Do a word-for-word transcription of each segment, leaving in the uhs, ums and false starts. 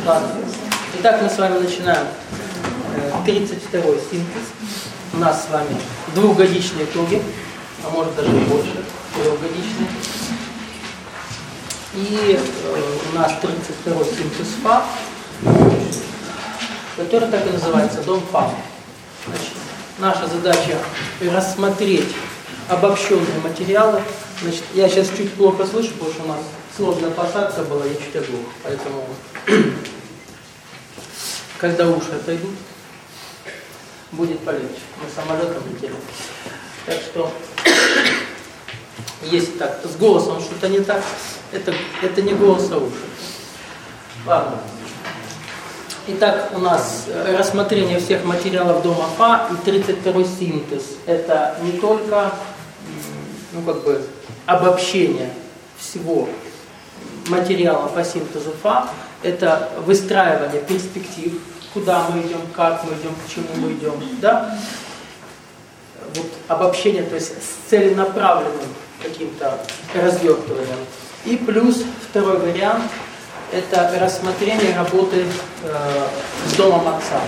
Ладно. Итак, мы с вами начинаем тридцать второй синтез. У нас с вами двухгодичные итоги, а может даже и больше, трехгодичные. И э, у нас тридцать второй синтез ФА, который так и называется Дом ФА. Значит, наша задача рассмотреть обобщенные материалы. Значит, я сейчас чуть плохо слышу, потому что у нас сложная посадка была, я чуть оглох. Поэтому, когда уши отойдут, будет полегче. Мы самолетом летели. Так что, если так, с голосом что-то не так, это, это не голос, а уши. Ладно. Итак, у нас рассмотрение всех материалов Дома ФА и тридцать второй синтез. Это не только, ну, как бы, обобщение всего материала по синтезу ФА, это выстраивание перспектив, куда мы идем, как мы идем, к чему мы идем, да? Вот обобщение, то есть с целенаправленным каким-то развертыванием. И плюс второй вариант – это рассмотрение работы э, с Домом Отца.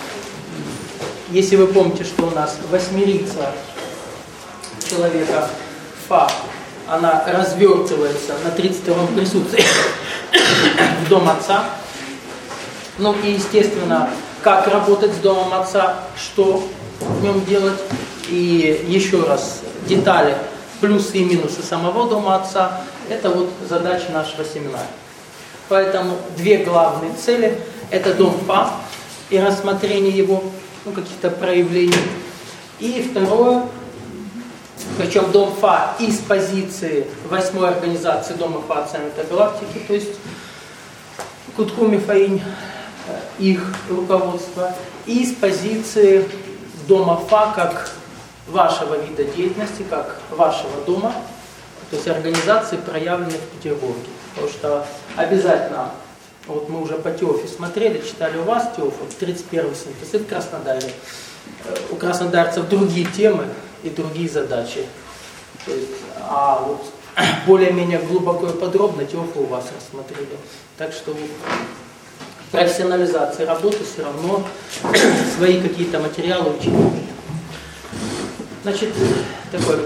Если вы помните, что у нас восьмерица человека ФА, она развертывается на тридцать втором присутствии в Дом Отца. Ну и, естественно, как работать с Домом Отца, что в нем делать. И еще раз, детали, плюсы и минусы самого Дома Отца – это вот задача нашего семинара. Поэтому две главные цели – это Дом ФА и рассмотрение его, ну, каких-то проявлений. И второе, причем Дом ФА из позиции восьмой организации Дома ФА Отца Метагалактики, то есть Куткуми Фаинь, их руководство, и с позиции Дома ФА как вашего вида деятельности, как вашего дома, то есть организации, проявленной в Петербурге. Потому что обязательно, вот мы уже по Теофе смотрели, читали у вас Теофу, тридцать первый синтез, и в Краснодаре. У краснодарцев другие темы и другие задачи. То есть, а вот более-менее глубоко и подробно Теофу у вас рассмотрели. Так что профессионализации работы все равно свои какие-то материалы учить. Значит, такое,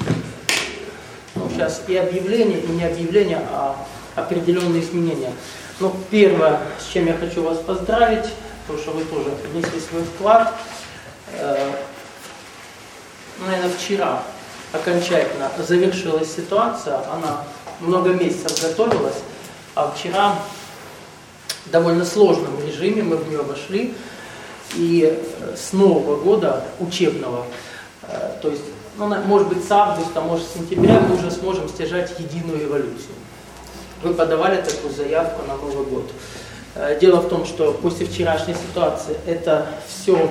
ну, сейчас и объявление, и не объявление, а определенные изменения. Ну, первое, с чем я хочу вас поздравить, потому что вы тоже внесли свой вклад. Э, наверное, вчера окончательно завершилась ситуация, она много месяцев готовилась, а вчера в довольно сложном режиме мы в нее вошли, и с нового года учебного, то есть, ну, может быть, с августа, может, с сентября мы уже сможем стяжать единую эволюцию. Вы подавали такую заявку на Новый год. Дело в том, что после вчерашней ситуации это все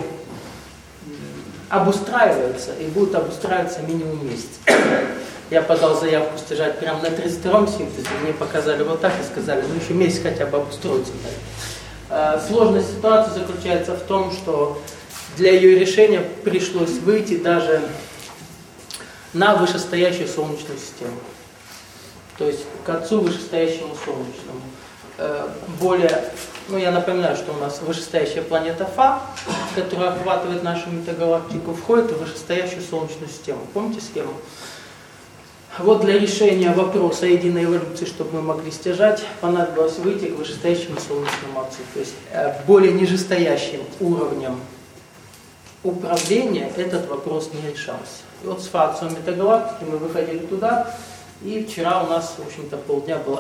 обустраивается и будет обустраиваться минимум месяц. Я подал заявку стяжать прямо на тридцать втором синтезе, мне показали вот так и сказали, ну еще месяц хотя бы обустроиться. Сложность ситуации заключается в том, что для ее решения пришлось выйти даже на вышестоящую Солнечную систему. То есть к Отцу вышестоящему Солнечному. Более, ну я напоминаю, что у нас вышестоящая планета ФА, которая охватывает нашу метагалактику, входит в вышестоящую Солнечную систему. Помните схему? Вот для решения вопроса единой эволюции, чтобы мы могли стяжать, понадобилось выйти к вышестоящему Солнечному Отцу. То есть более нижестоящим уровнем управления этот вопрос не решался. И вот с ФА Отцом Метагалактики мы выходили туда, и вчера у нас, в общем-то, полдня была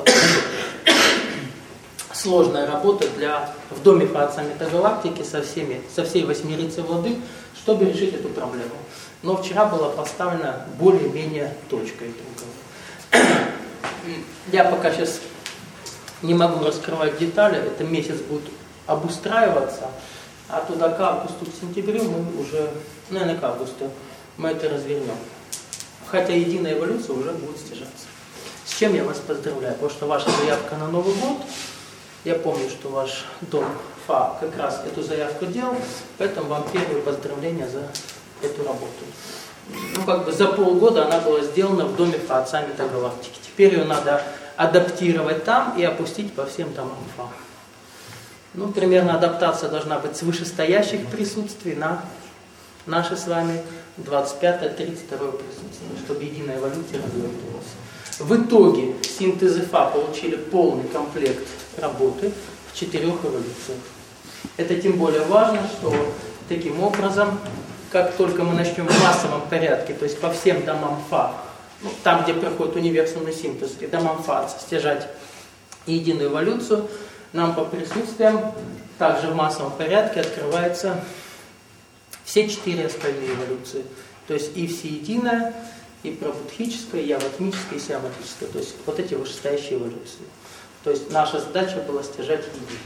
сложная работа для, в Доме ФА Отца Метагалактики со, всеми, со всей восьмерицей владык, чтобы решить эту проблему. Но вчера была поставлена более-менее точка итоговая. Я пока сейчас не могу раскрывать детали, это месяц будет обустраиваться, а туда к августу, к сентябрю мы уже, наверное, к августу мы это развернем. Хотя единая эволюция уже будет стяжаться. С чем я вас поздравляю, потому что ваша заявка на Новый год, я помню, что ваш Дом ФА как раз эту заявку делал, поэтому вам первые поздравления за эту работу. Ну, как бы за полгода она была сделана в Доме ФА Отца Метагалактики. Теперь ее надо адаптировать там и опустить по всем домам ФА. Ну, примерно адаптация должна быть с вышестоящих присутствий на наши с вами двадцать пятое тридцать второе присутствие, чтобы единая эволюция развивалась. В итоге синтезы Фа получили полный комплект работы в четырех эволюциях. Это тем более важно, что таким образом, как только мы начнем в массовом порядке, то есть по всем домам Фа, ну, там, где проходит универсальный синтез, и домам Фа стяжать единую эволюцию, нам по присутствиям также в массовом порядке открываются все четыре остальные эволюции. То есть и всеединая, и прабудхическая, и яватмическая, и сиаматическая. То есть вот эти вышестоящие эволюции. То есть наша задача была стяжать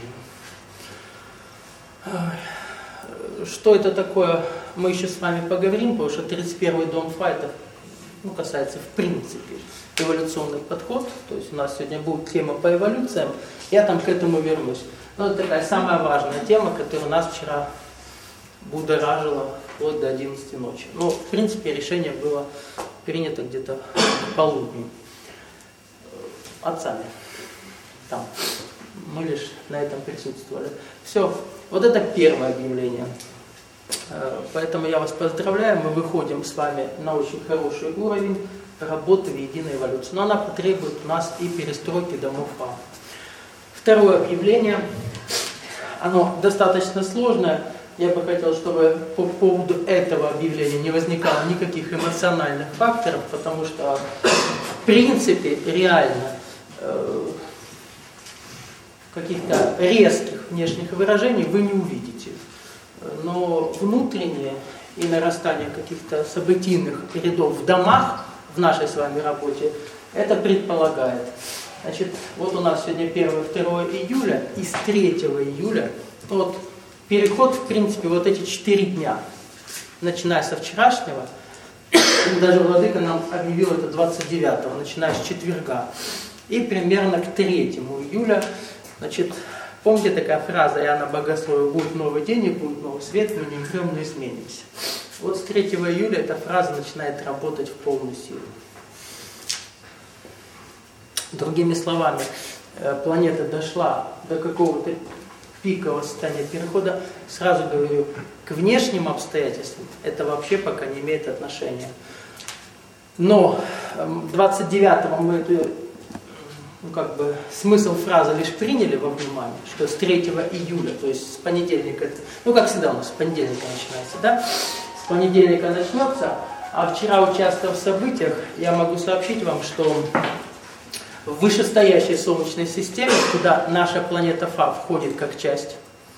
единую. Что это такое, мы еще с вами поговорим, потому что тридцать первый дом Фа это, ну, касается в принципе эволюционный подход. То есть у нас сегодня будет тема по эволюциям. Я там к этому вернусь. Но это такая самая важная тема, которая нас вчера будоражила вплоть до одиннадцати ночи. Но в принципе решение было принято где-то к полудню отцами. Там. Мы лишь на этом присутствовали. Все, вот это первое объявление. Поэтому я вас поздравляю, мы выходим с вами на очень хороший уровень работы в единой эволюции. Но она потребует у нас и перестройки домов Фа. Второе объявление, оно достаточно сложное. Я бы хотел, чтобы по поводу этого объявления не возникало никаких эмоциональных факторов, потому что в принципе реально э, каких-то резких внешних выражений вы не увидите. Но внутреннее и нарастание каких-то событийных рядов в домах в нашей с вами работе это предполагает. Значит, вот у нас сегодня первое-второе июля, и с третьего июля, вот переход, в принципе, вот эти четыре дня, начиная со вчерашнего, даже Владыка нам объявил это двадцать девятого, начиная с четверга, и примерно к третьему июля, значит, помните такая фраза Иоанна Богослова: будет новый день и будет новый свет, мы не умрем, но изменимся. Вот с третьего июля эта фраза начинает работать в полную силу. Другими словами, планета дошла до какого-то пикового состояния перехода, сразу говорю, к внешним обстоятельствам это вообще пока не имеет отношения. Но двадцать девятого мы эту, ну, как бы, смысл фразы лишь приняли во внимание, что с третьего июля, то есть с понедельника, ну как всегда у нас с понедельника начинается, да? С понедельника начнется, а вчера, участвовав в событиях, я могу сообщить вам, что в вышестоящей Солнечной системе, куда наша планета Фа входит как часть,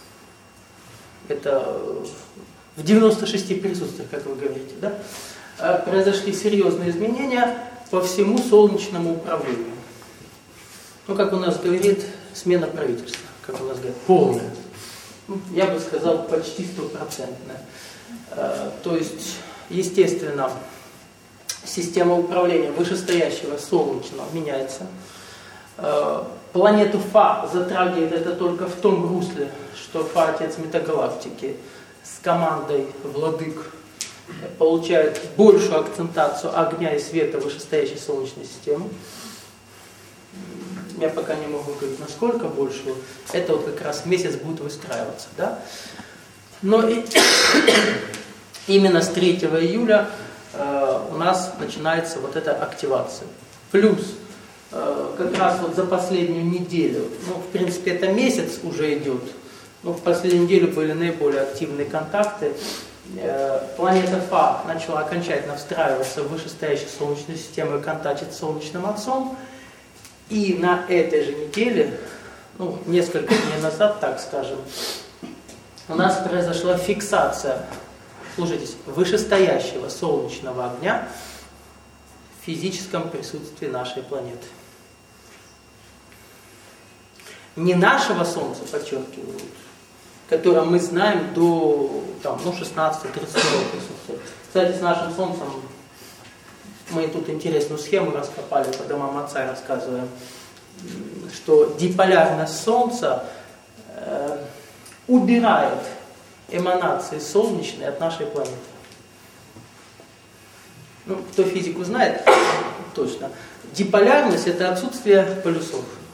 это в девяноста шести присутствиях, как вы говорите, да, произошли серьезные изменения по всему солнечному управлению. Ну, как у нас говорит, смена правительства, как у нас говорят, полная. Я бы сказал, почти стопроцентная. То есть, естественно, система управления вышестоящего солнечного меняется. Планету Фа затрагивает это только в том русле, что Фа, отец метагалактики, с командой владык получает большую акцентацию огня и света вышестоящей Солнечной системы. Я пока не могу говорить, насколько большую. Это вот как раз месяц будет выстраиваться. Да? Но и именно с третьего июля э, у нас начинается вот эта активация. Плюс э, как раз вот за последнюю неделю, ну в принципе это месяц уже идет, но в последнюю неделю были наиболее активные контакты. Э, планета Фа начала окончательно встраиваться в вышестоящую Солнечную систему и контактить с Солнечным Отцом. И на этой же неделе, ну, несколько дней назад, так скажем, у нас произошла фиксация, слушайтесь, вышестоящего солнечного огня в физическом присутствии нашей планеты. Не нашего Солнца, подчеркиваю, которое мы знаем до там, ну, шестнадцатого-тридцатого присутствия. Кстати, с нашим Солнцем мы тут интересную схему раскопали, по домам Отца рассказываем, что диполярность Солнца э, убирает эманации солнечные от нашей планеты. Ну, кто физику знает, точно. Диполярность – это отсутствие полюсов.